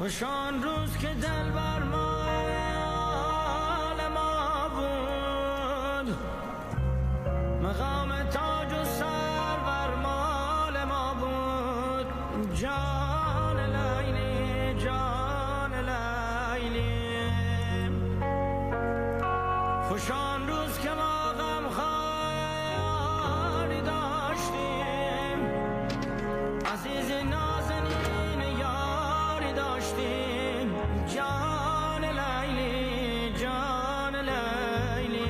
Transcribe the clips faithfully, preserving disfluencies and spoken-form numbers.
خوش آن روز که دل بر مال ما بود، مقام تاج و سر بر مال ما بود. جان لیلی جان لیلی، خوش آن روز که ما غم خاری داشتیم، عزیز نازنین یاری داشتیم. جان لیلی جان لیلی،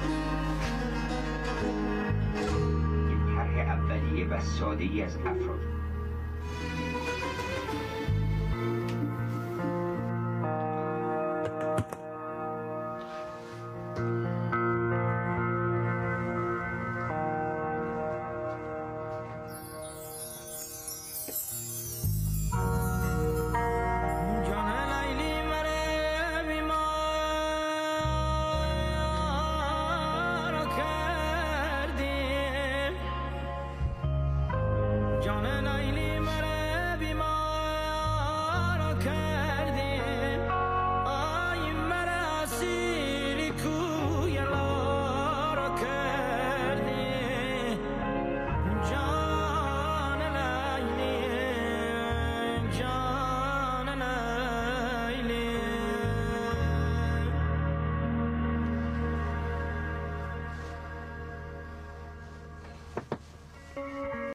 و ساده‌ای از افراد